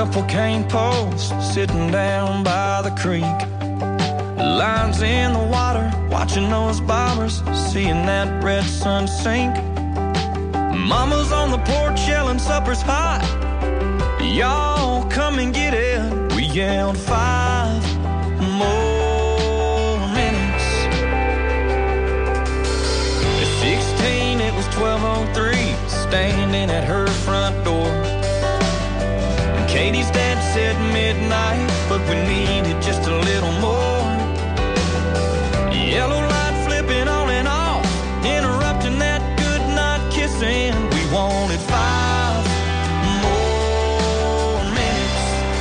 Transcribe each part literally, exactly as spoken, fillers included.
couple cane posts sitting down by the creek. Lines in the water, watching those bobbers, seeing that red sun sink. Mama's on the porch yelling supper's hot. Y'all come and get it. We yelled five more minutes. At sixteen it was twelve oh three, standing at her front door. And Katie's dad said midnight, but we needed just a little more. Yellow light flipping on and off, interrupting that good night kissing. We wanted five more minutes.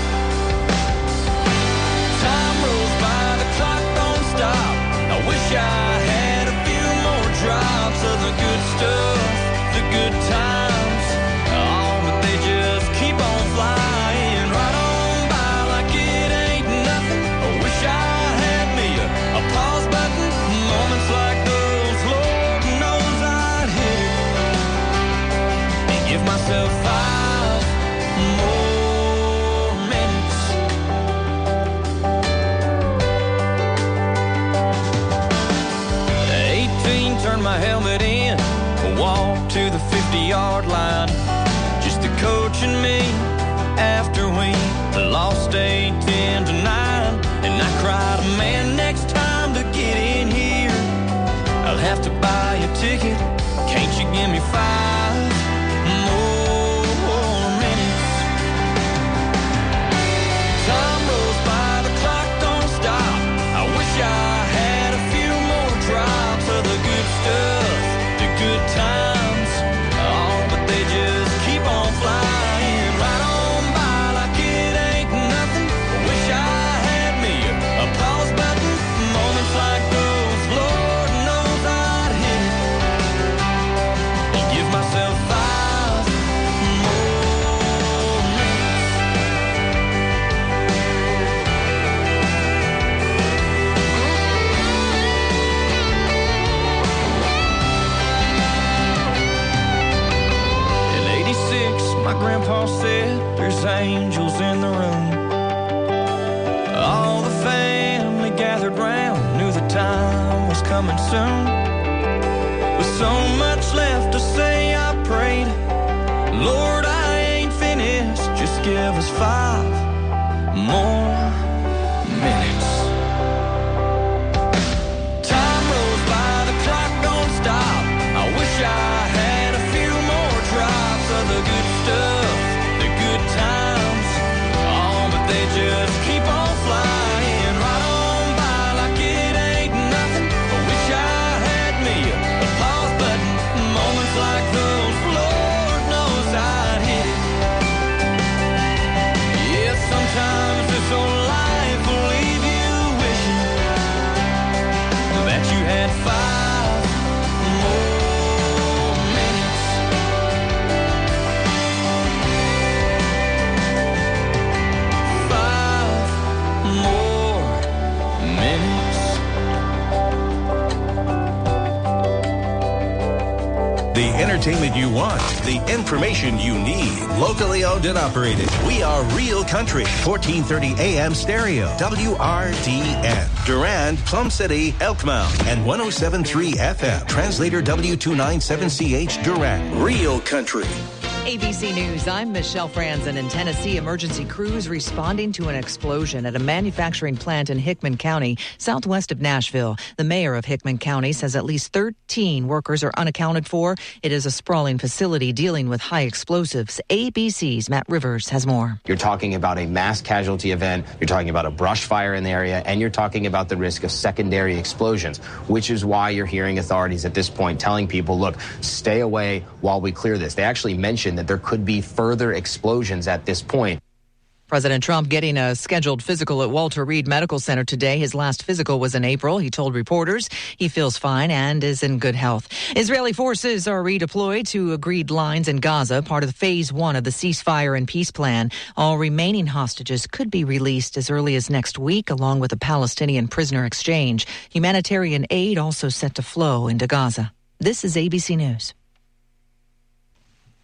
Time rolls by, the clock don't stop. I wish I had a few more drops of the good stuff, the good times. Oh, but they just keep on flying right on by like it ain't nothing. I wish I had me a, a pause button. Moments like those, Lord knows I'd hit it and give myself five more minutes. eighteen, turned my helmet in, walked to the fifty-yard line. Just the coach and me after we lost eight ten to nine. And I cried, man, next time to get in here I'll have to buy a ticket. Can't you give me five more minutes? Time rolls by, the clock don't stop. I wish I had a few more drops of the good stuff, the good times. Oh, but they just keep on flying right on by like it ain't nothing. I wish I had me a, a pause button. Moments like those, Lord knows I'd hit it and give myself five more minutes. In eighty-six, my grandpa said there's angels in the room. All the family gathered round, knew the time was coming soon. With so much left to say, I prayed, Lord, I ain't finished. Just give us five more minutes. Time rolls by, the clock don't stop. I wish I had a few more drops of the good stuff, the good times. Oh, but they just keep on flying right on by like it ain't nothing. I wish I had me a, a pause button. Moments like those, Lord knows I'd hit it. Yeah, sometimes this old life will leave you wishing that you had five more minutes. Five more minutes. The entertainment you want, the information you need. Locally owned and operated. We are Real Country. fourteen thirty A M stereo. W R D N. Durand, Plum City, Elkmount. And one oh seven point three F M. Translator W two ninety-seven C H Durand. Real Country. A B C News, I'm Michelle Franzen. In Tennessee, emergency crews responding to an explosion at a manufacturing plant in Hickman County, southwest of Nashville. The mayor of Hickman County says at least thirteen workers are unaccounted for. It is a sprawling facility dealing with high explosives. A B C's Matt Rivers has more. You're talking about a mass casualty event, you're talking about a brush fire in the area, and you're talking about the risk of secondary explosions, which is why you're hearing authorities at this point telling people, look, stay away while we clear this. They actually mentioned that there could be further explosions at this point. President Trump getting a scheduled physical at Walter Reed Medical Center today. His last physical was in April. He told reporters he feels fine and is in good health. Israeli forces are redeployed to agreed lines in Gaza, part of phase one of the ceasefire and peace plan. All remaining hostages could be released as early as next week, along with a Palestinian prisoner exchange. Humanitarian aid also set to flow into Gaza. This is A B C News.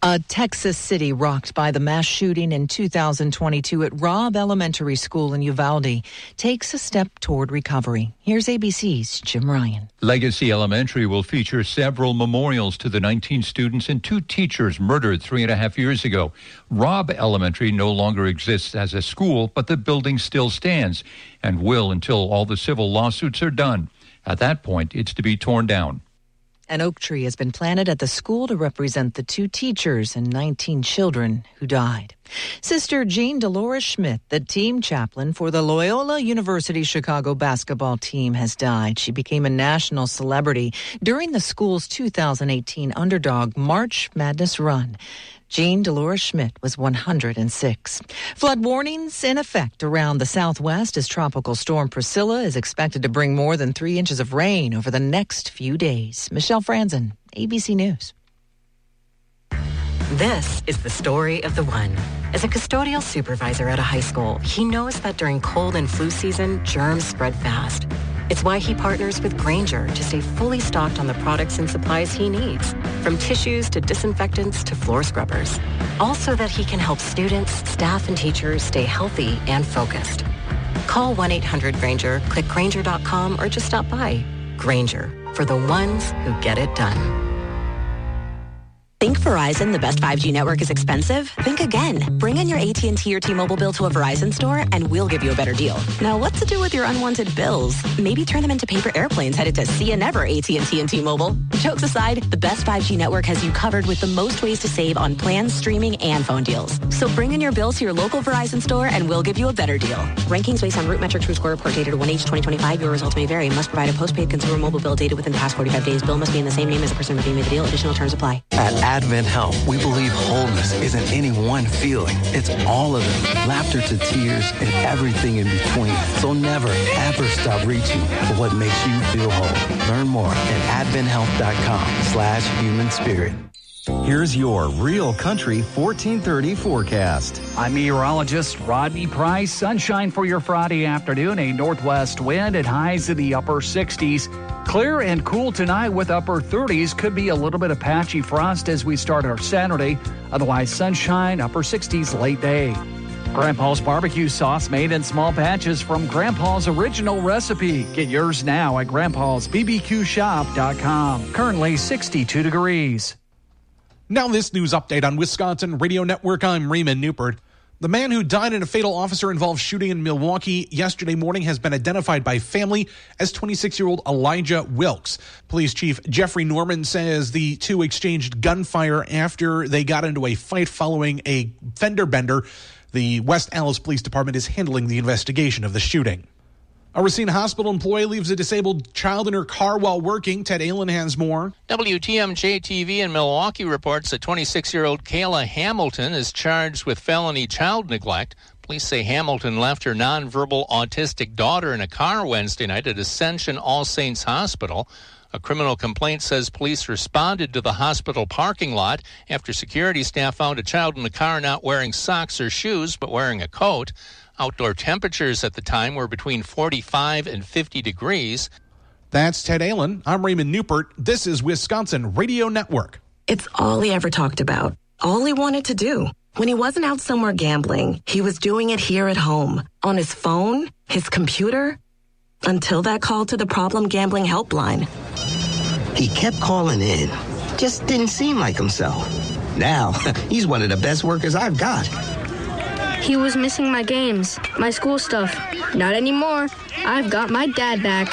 A Texas city rocked by the mass shooting in two thousand twenty-two at Robb Elementary School in Uvalde takes a step toward recovery. Here's A B C's Jim Ryan. Legacy Elementary will feature several memorials to the nineteen students and two teachers murdered three and a half years ago. Robb Elementary no longer exists as a school, but the building still stands and will until all the civil lawsuits are done. At that point, it's to be torn down. An oak tree has been planted at the school to represent the two teachers and nineteen children who died. Sister Jean Dolores Schmidt, the team chaplain for the Loyola University Chicago basketball team, has died. She became a national celebrity during the school's two thousand eighteen Underdog March Madness run. Jean Dolores Schmidt was one hundred six. Flood warnings in effect around the Southwest as Tropical Storm Priscilla is expected to bring more than three inches of rain over the next few days. Michelle Franzen, A B C News. This is the story of the one. As a custodial supervisor at a high school, he knows that during cold and flu season, germs spread fast. It's why he partners with Grainger to stay fully stocked on the products and supplies he needs, from tissues to disinfectants to floor scrubbers. All so that he can help students, staff, and teachers stay healthy and focused. Call one eight hundred Grainger, click Grainger dot com, or just stop by. Grainger, for the ones who get it done. Think Verizon, the best five G network, is expensive? Think again. Bring in your A T and T or T-Mobile bill to a Verizon store and we'll give you a better deal. Now, what to do with your unwanted bills? Maybe turn them into paper airplanes headed to see you never, A T and T and T-Mobile. Jokes aside, the best five G network has you covered with the most ways to save on plans, streaming, and phone deals. So bring in your bill to your local Verizon store and we'll give you a better deal. Rankings based on Root Metrics True Score Report dated one H twenty twenty-five. Your results may vary. Must provide a postpaid consumer mobile bill dated within the past forty-five days. Bill must be in the same name as the person with whom you made the deal. Additional terms apply. At Advent Health, we believe wholeness isn't any one feeling. It's all of them. Laughter to tears and everything in between. So never, ever stop reaching for what makes you feel whole. Learn more at advent health dot com slash human spirit. Here's your Real Country fourteen thirty forecast. I'm meteorologist Rodney Price. Sunshine for your Friday afternoon. A northwest wind at highs in the upper sixties. Clear and cool tonight with upper thirties. Could be a little bit of patchy frost as we start our Saturday. Otherwise, sunshine, upper sixties late day. Grandpa's barbecue sauce made in small batches from Grandpa's original recipe. Get yours now at grandpas b b q shop dot com. Currently sixty-two degrees. Now this news update on Wisconsin Radio Network. I'm Raymond Newport. The man who died in a fatal officer-involved shooting in Milwaukee yesterday morning has been identified by family as twenty-six-year-old Elijah Wilkes. Police Chief Jeffrey Norman says the two exchanged gunfire after they got into a fight following a fender bender. The West Allis Police Department is handling the investigation of the shooting. A Racine Hospital employee leaves a disabled child in her car while working. Ted Allen has more. W T M J T V in Milwaukee reports that twenty-six-year-old Kayla Hamilton is charged with felony child neglect. Police say Hamilton left her nonverbal autistic daughter in a car Wednesday night at Ascension All Saints Hospital. A criminal complaint says police responded to the hospital parking lot after security staff found a child in the car not wearing socks or shoes but wearing a coat. Outdoor temperatures at the time were between forty-five and fifty degrees. That's Ted Allen. I'm Raymond Newport. This is Wisconsin Radio Network. It's all he ever talked about. All he wanted to do. When he wasn't out somewhere gambling, he was doing it here at home, on his phone, his computer, until that call to the Problem Gambling Helpline. He kept calling in. Just didn't seem like himself. Now, he's one of the best workers I've got. He was missing my games, my school stuff. Not anymore. I've got my dad back.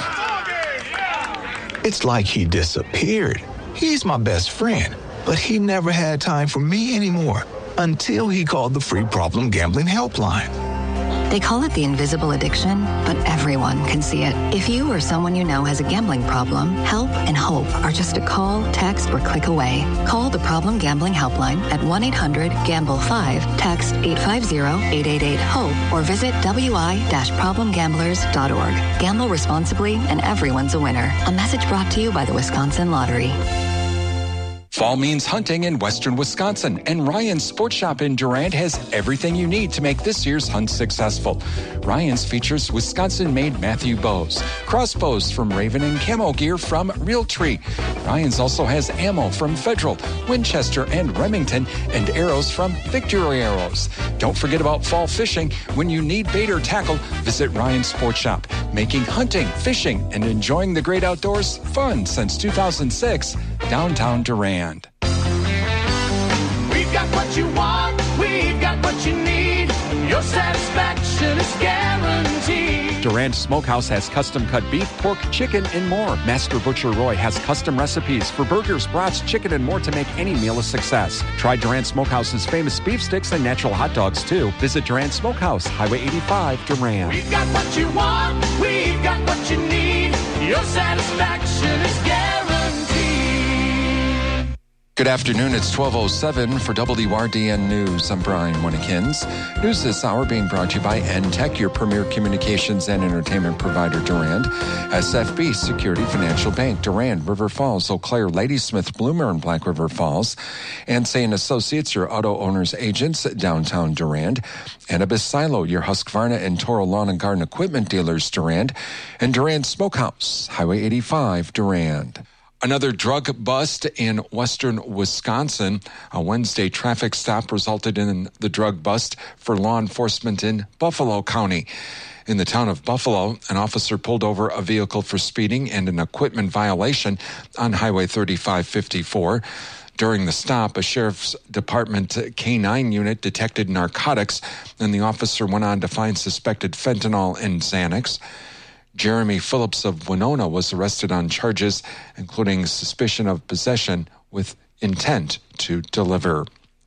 It's like he disappeared. He's my best friend, but he never had time for me anymore until he called the free Problem Gambling Helpline. They call it the invisible addiction, but everyone can see it. If you or someone you know has a gambling problem, help and hope are just a call, text, or click away. Call the Problem Gambling Helpline at one eight hundred gamble five, text eight five zero, eight eight eight, HOPE, or visit w i dash problem gamblers dot org. Gamble responsibly, and everyone's a winner. A message brought to you by the Wisconsin Lottery. Fall means hunting in western Wisconsin, and Ryan's Sports Shop in Durand has everything you need to make this year's hunt successful. Ryan's features Wisconsin-made Matthew bows, crossbows from Raven, and camo gear from Realtree. Ryan's also has ammo from Federal, Winchester, and Remington, and arrows from Victory Arrows. Don't forget about fall fishing. When you need bait or tackle, visit Ryan's Sports Shop, making hunting, fishing, and enjoying the great outdoors fun since two thousand six, downtown Durand. We've got what you want, we've got what you need. Your satisfaction is guaranteed. Durand Smokehouse has custom-cut beef, pork, chicken, and more. Master Butcher Roy has custom recipes for burgers, brats, chicken, and more to make any meal a success. Try Durand Smokehouse's famous beef sticks and natural hot dogs, too. Visit Durand Smokehouse, Highway eighty-five, Durand. We've got what you want, we've got what you need. Your satisfaction is guaranteed. Good afternoon. It's twelve oh seven for W R D N News. I'm Brian Winnikins. News this hour being brought to you by N-Tech, your premier communications and entertainment provider, Durand. S F B Security Financial Bank, Durand, River Falls, Eau Claire, Ladysmith, Bloomer, and Black River Falls. Ansay and Associates, your auto owners agents, downtown Durand. Annabis Silo, your Husqvarna and Toro Lawn and Garden Equipment dealers, Durand. And Durand Smokehouse, Highway eighty-five, Durand. Another drug bust in western Wisconsin. A Wednesday traffic stop resulted in the drug bust for law enforcement in Buffalo County. In the town of Buffalo, an officer pulled over a vehicle for speeding and an equipment violation on Highway thirty-five fifty-four. During the stop, a sheriff's department K nine unit detected narcotics, and the officer went on to find suspected fentanyl and Xanax. Jeremy Phillips of Winona was arrested on charges, including suspicion of possession with intent to deliver.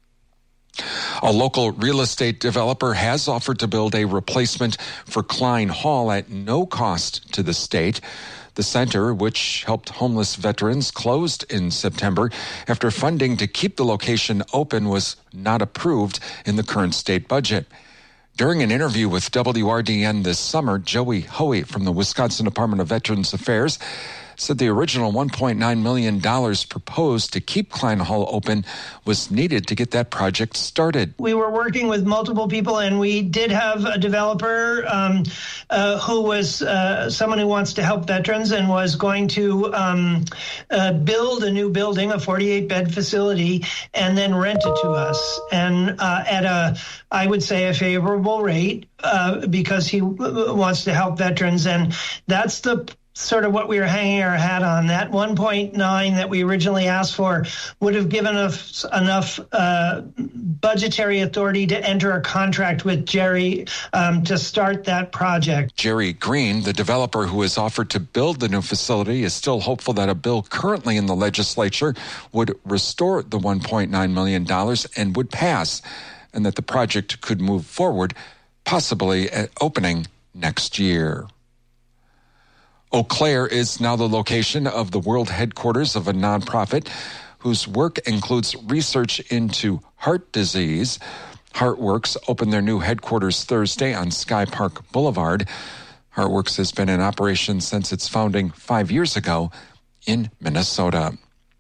A local real estate developer has offered to build a replacement for Klein Hall at no cost to the state. The center, which helped homeless veterans, closed in September after funding to keep the location open was not approved in the current state budget. During an interview with W R D N this summer, Joey Hoey from the Wisconsin Department of Veterans Affairs said the original one point nine million dollars proposed to keep Klein Hall open was needed to get that project started. We were working with multiple people, and we did have a developer um, uh, who was uh, someone who wants to help veterans and was going to um, uh, build a new building, a forty-eight bed facility, and then rent it to us. And uh, at a, I would say, a favorable rate uh, because he w- wants to help veterans. And that's the sort of what we were hanging our hat on. That one point nine that we originally asked for would have given us enough uh, budgetary authority to enter a contract with Jerry um, to start that project. Jerry Green, the developer who has offered to build the new facility, is still hopeful that a bill currently in the legislature would restore the one point nine million dollars and would pass, and that the project could move forward, possibly at opening next year. Eau Claire is now the location of the world headquarters of a nonprofit whose work includes research into heart disease. HeartWorks opened their new headquarters Thursday on Sky Park Boulevard. HeartWorks has been in operation since its founding five years ago in Minnesota.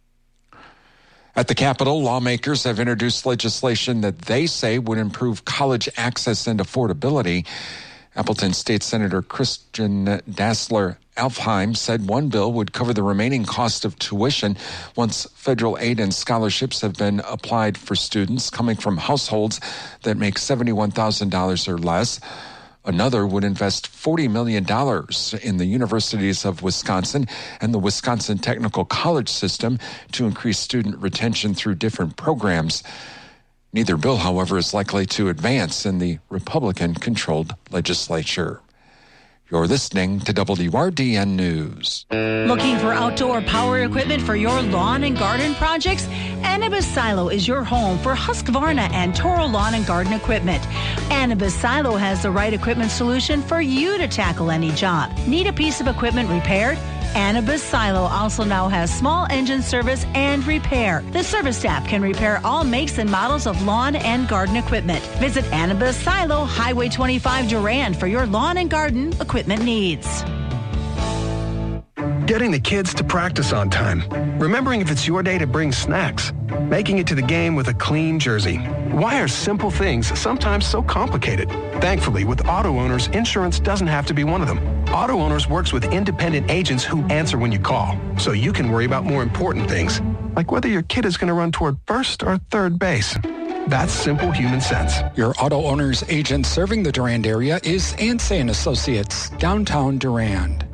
At the Capitol, lawmakers have introduced legislation that they say would improve college access and affordability. Appleton State Senator Christian Dassler Alfheim said one bill would cover the remaining cost of tuition once federal aid and scholarships have been applied for students coming from households that make seventy-one thousand dollars or less. Another would invest forty million dollars in the universities of Wisconsin and the Wisconsin Technical College system to increase student retention through different programs. Neither bill, however, is likely to advance in the Republican-controlled legislature. You're listening to W R D N News. Looking for outdoor power equipment for your lawn and garden projects? Annabis Silo is your home for Husqvarna and Toro Lawn and Garden equipment. Annabis Silo has the right equipment solution for you to tackle any job. Need a piece of equipment repaired? Annabis Silo also now has small engine service and repair. The service staff can repair all makes and models of lawn and garden equipment. Visit Annabis Silo, Highway twenty-five Durand for your lawn and garden equipment needs. getting the kids to practice on time, remembering if it's your day to bring snacks, making it to the game with a clean jersey. Why are simple things sometimes so complicated? Thankfully, with Auto Owners, insurance doesn't have to be one of them. Auto Owners works with independent agents who answer when you call, so you can worry about more important things, like whether your kid is going to run toward first or third base. That's simple human sense. Your Auto Owners agent serving the Durand area is Ansay and Associates, downtown Durand.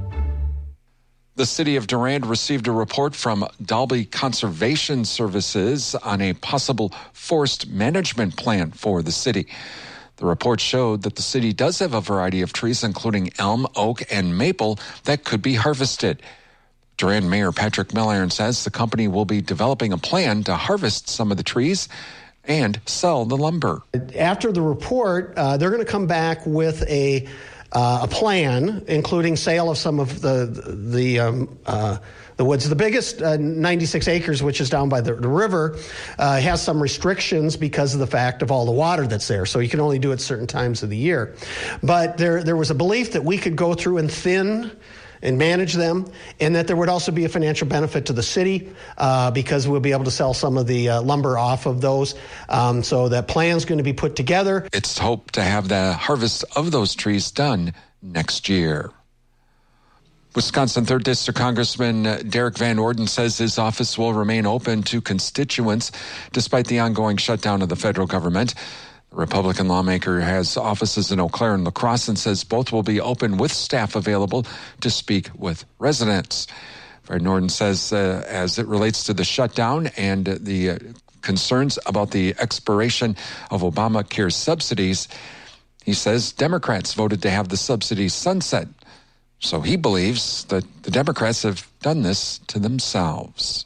The city of Durand received a report from Dalby Conservation Services on a possible forest management plan for the city. The report showed that the city does have a variety of trees, including elm, oak, and maple, that could be harvested. Durand Mayor Patrick Milliron says the company will be developing a plan to harvest some of the trees and sell the lumber. After the report, uh, they're going to come back with a uh, a plan, including sale of some of the the um, uh, the woods. The biggest, uh, ninety-six acres, which is down by the, the river, uh, has some restrictions because of the fact of all the water that's there. So you can only do it certain times of the year. But there there was a belief that we could go through and thin and manage them, and that there would also be a financial benefit to the city uh, because we'll be able to sell some of the uh, lumber off of those. Um, so that plan's going to be put together. It's hoped to have the harvest of those trees done next year. Wisconsin third District Congressman Derek Van Orden says his office will remain open to constituents despite the ongoing shutdown of the federal government. The Republican lawmaker has offices in Eau Claire and La Crosse and says both will be open with staff available to speak with residents. Van Orden says uh, as it relates to the shutdown and uh, the uh, concerns about the expiration of Obamacare subsidies, he says Democrats voted to have the subsidies sunset. So he believes that the Democrats have done this to themselves.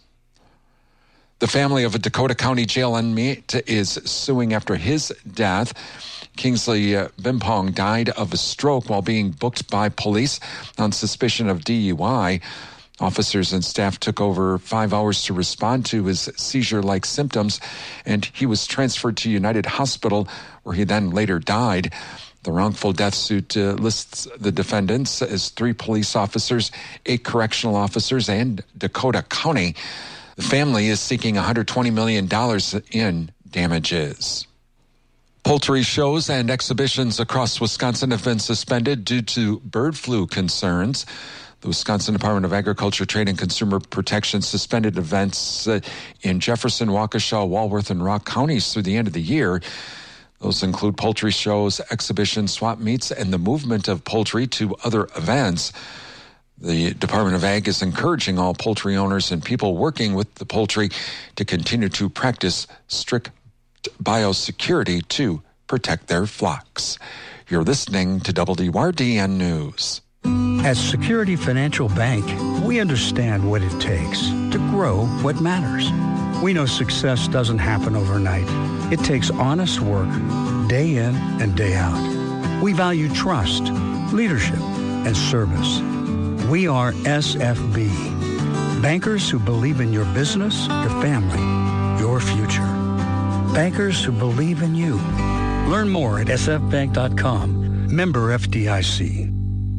The family of a Dakota County jail inmate is suing after his death. Kingsley uh, Bimpong died of a stroke while being booked by police on suspicion of D U I. Officers and staff took over five hours to respond to his seizure-like symptoms, and he was transferred to United Hospital, where he then later died. The wrongful death suit uh, lists the defendants as three police officers, eight correctional officers, and Dakota County. The family is seeking one hundred twenty million dollars in damages. Poultry shows and exhibitions across Wisconsin have been suspended due to bird flu concerns. The Wisconsin Department of Agriculture, Trade, and Consumer Protection suspended events uh, in Jefferson, Waukesha, Walworth, and Rock counties through the end of the year. Those include poultry shows, exhibitions, swap meets, and the movement of poultry to other events. The Department of Ag is encouraging all poultry owners and people working with the poultry to continue to practice strict biosecurity to protect their flocks. You're listening to W R D N News. At Security Financial Bank, we understand what it takes to grow what matters. We know success doesn't happen overnight. It takes honest work, day in and day out. We value trust, leadership, and service. We are S F B, bankers who believe in your business, your family, your future. Bankers who believe in you. Learn more at s f bank dot com. Member F D I C.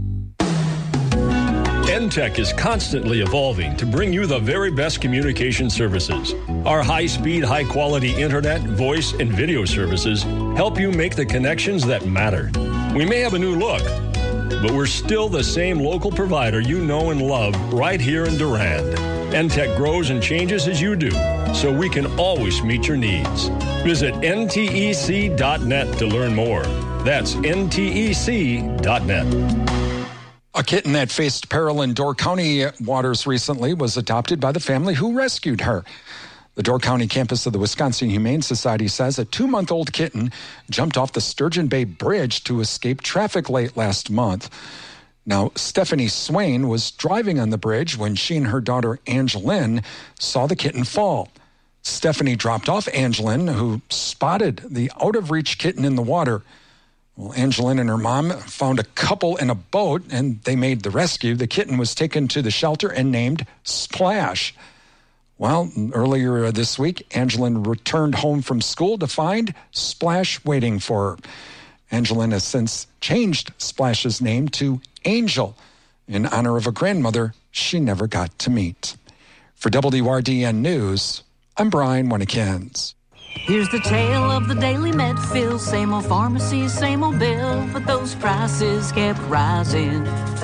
N Tech is constantly evolving to bring you the very best communication services. Our high-speed, high-quality internet, voice, and video services help you make the connections that matter. We may have a new look, but we're still the same local provider you know and love right here in Durand. N Tech grows and changes as you do, so we can always meet your needs. Visit N T E C dot net to learn more. That's N T E C dot net. A kitten that faced peril in Door County waters recently was adopted by the family who rescued her. The Door County campus of the Wisconsin Humane Society says a two-month-old kitten jumped off the Sturgeon Bay Bridge to escape traffic late last month. Now, Stephanie Swain was driving on the bridge when she and her daughter Angeline saw the kitten fall. Stephanie dropped off Angeline, who spotted the out-of-reach kitten in the water. Well, Angeline and her mom found a couple in a boat, and they made the rescue. The kitten was taken to the shelter and named Splash. Well, earlier this week, Angeline returned home from school to find Splash waiting for her. Angeline has since changed Splash's name to Angel, in honor of a grandmother she never got to meet. For W R D N News, I'm Brian Winnikins. Here's the tale of the daily Medfield. Same old pharmacy, same old bill, but those prices kept rising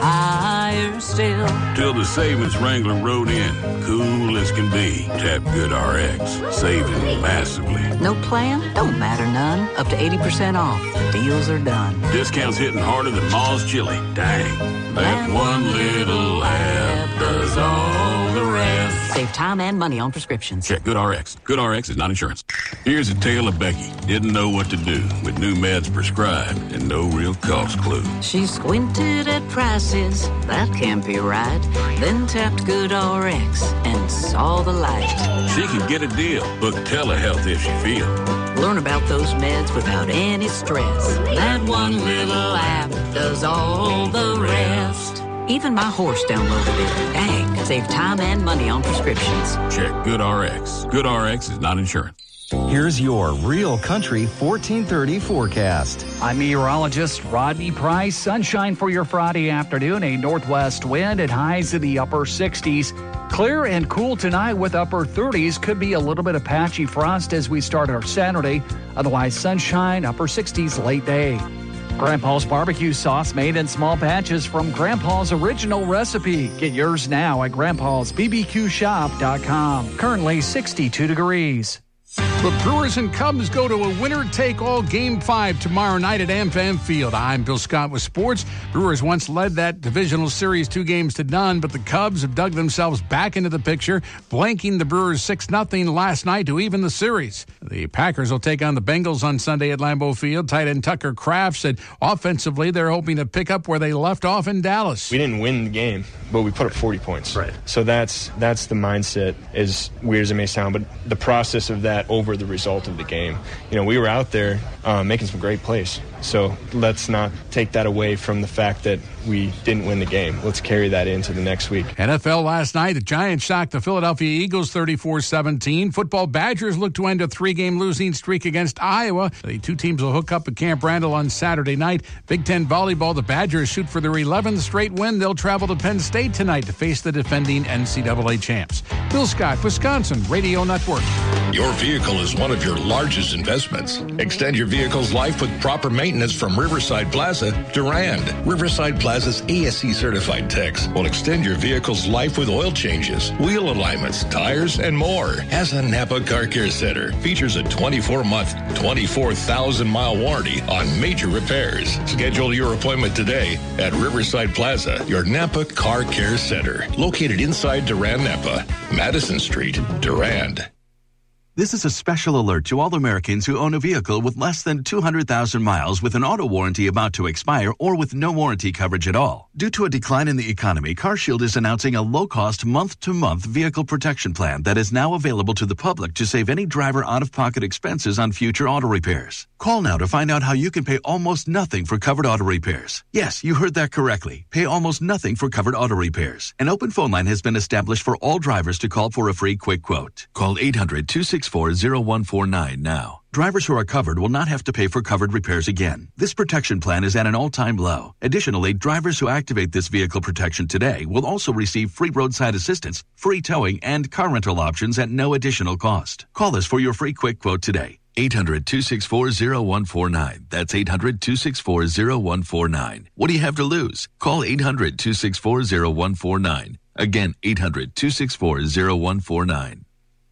higher still. Till the savings Wrangler rode in, cool as can be. Tap Good R X, saving massively. No plan? Don't matter none. Up to eighty percent off. The deals are done. Discounts hitting harder than Ma's chili. Dang, that one little app does all the rest. Save time and money on prescriptions. Check Good R X. Good R X is not insurance. Here's a tale of Becky. Didn't know what to do with new meds prescribed and no real cost clue. She squinted at prices. That can't be right. Then tapped Good R X and saw the light. She can get a deal. Book telehealth if she feel. Learn about those meds without any stress. That one little app does all the rest. Even my horse downloaded it. Dang, save time and money on prescriptions. Check Good R X. Good R X is not insurance. Here's your Real Country fourteen thirty forecast. I'm meteorologist Rodney Price. Sunshine for your Friday afternoon. A northwest wind at highs in the upper sixties. Clear and cool tonight with upper thirties. Could be a little bit of patchy frost as we start our Saturday. Otherwise, sunshine, upper sixties late day. Grandpa's barbecue sauce made in small batches from Grandpa's original recipe. Get yours now at grandpas b b q shop dot com. Currently sixty-two degrees. The Brewers and Cubs go to a winner-take-all Game five tomorrow night at AmFam Field. I'm Bill Scott with sports. Brewers once led that divisional series two games to none, but the Cubs have dug themselves back into the picture, blanking the Brewers six nothing last night to even the series. The Packers will take on the Bengals on Sunday at Lambeau Field. Tight end Tucker Kraft said offensively they're hoping to pick up where they left off in Dallas. We didn't win the game, but we put up forty points. Right. So that's that's the mindset, as weird as it may sound, but the process of that over the result of the game. You know, we were out there um, making some great plays. So let's not take that away from the fact that we didn't win the game. Let's carry that into the next week. N F L last night, the Giants shocked the Philadelphia Eagles thirty-four seventeen. Football Badgers look to end a three-game losing streak against Iowa. The two teams will hook up at Camp Randall on Saturday night. Big Ten volleyball, the Badgers shoot for their eleventh straight win. They'll travel to Penn State tonight to face the defending N C double A champs. Bill Scott, Wisconsin Radio Network. Your vehicle is one of your largest investments. Extend your vehicle's life with proper maintenance from Riverside Plaza, Durand. Riverside Plaza's A S C certified techs will extend your vehicle's life with oil changes, wheel alignments, tires, and more. As a Napa Car Care Center features a twenty-four month, twenty-four thousand mile warranty on major repairs. Schedule your appointment today at Riverside Plaza, your Napa Car Care Center, located inside Durand Napa, Madison Street, Durand. This is a special alert to all Americans who own a vehicle with less than two hundred thousand miles with an auto warranty about to expire or with no warranty coverage at all. Due to a decline in the economy, CarShield is announcing a low-cost month-to-month vehicle protection plan that is now available to the public to save any driver out-of-pocket expenses on future auto repairs. Call now to find out how you can pay almost nothing for covered auto repairs. Yes, you heard that correctly. Pay almost nothing for covered auto repairs. An open phone line has been established for all drivers to call for a free quick quote. Call eight hundred, two six four, zero one four nine now. Drivers who are covered will not have to pay for covered repairs again. This protection plan is at an all-time low. Additionally, drivers who activate this vehicle protection today will also receive free roadside assistance, free towing, and car rental options at no additional cost. Call us for your free quick quote today. eight hundred, two six four, zero one four nine. That's eight hundred, two six four, zero one four nine. What do you have to lose? Call eight hundred, two six four, zero one four nine. Again, eight hundred, two six four, zero one four nine.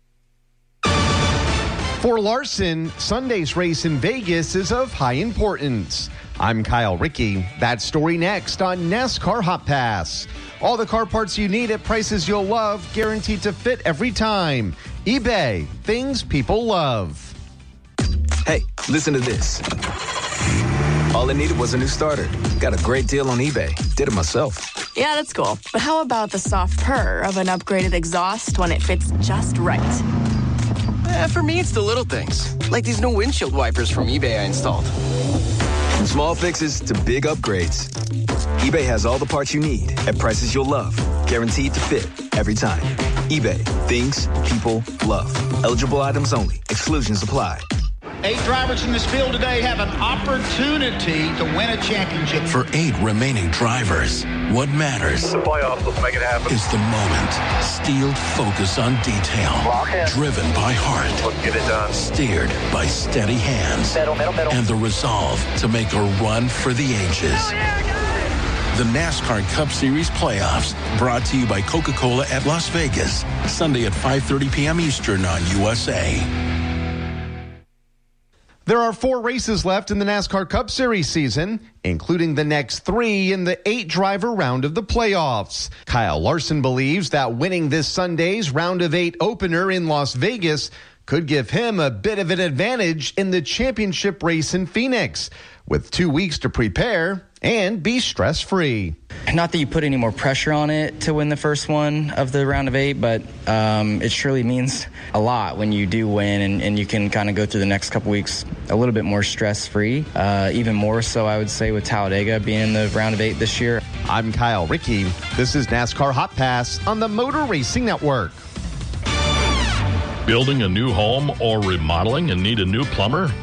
For Larson, Sunday's race in Vegas is of high importance. I'm Kyle Rickey. That story next on NASCAR Hot Pass. All the car parts you need at prices you'll love, guaranteed to fit every time. eBay, things people love. Hey, listen to this. All I needed was a new starter. Got a great deal on eBay. Did it myself. Yeah, that's cool. But how about the soft purr of an upgraded exhaust when it fits just right? Eh, for me, it's the little things, like these new windshield wipers from eBay I installed. From small fixes to big upgrades, eBay has all the parts you need at prices you'll love, guaranteed to fit every time. eBay, things people love. Eligible items only. Exclusions apply. Eight drivers in this field today have an opportunity to win a championship. For eight remaining drivers, what matters the playoffs. Let's make it happen. Is the moment. Steeled focus on detail. Driven by heart. Let's get it done. Steered by steady hands. Middle, middle, middle. And the resolve to make a run for the ages. Oh, yeah, the NASCAR Cup Series playoffs, brought to you by Coca-Cola at Las Vegas. Sunday at five thirty p.m. Eastern on U S A. There are four races left in the NASCAR Cup Series season, including the next three in the eight-driver round of the playoffs. Kyle Larson believes that winning this Sunday's round of eight opener in Las Vegas could give him a bit of an advantage in the championship race in Phoenix, with two weeks to prepare and be stress-free. Not that you put any more pressure on it to win the first one of the round of eight, but um, it surely means a lot when you do win, and, and you can kind of go through the next couple weeks a little bit more stress-free. Uh, even more so, I would say, with Talladega being in the round of eight this year. I'm Kyle Rickey. This is NASCAR Hot Pass on the Motor Racing Network. Building a new home or remodeling and need a new plumber?